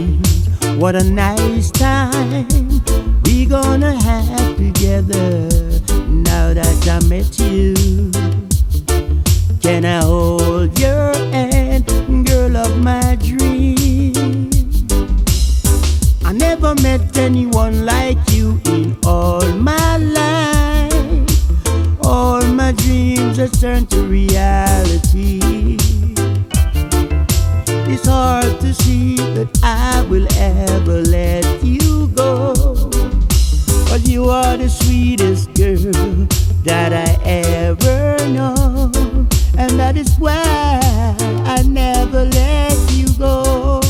dreams. What a nice time we gonna have together now that I met you. Can I hold your hand, girl of my dreams? I never met anyone like you in all my life. All my dreams have turned to reality. It's hard to see that I will ever let you go, but you are the sweetest girl that I ever know, and that is why I never let you go.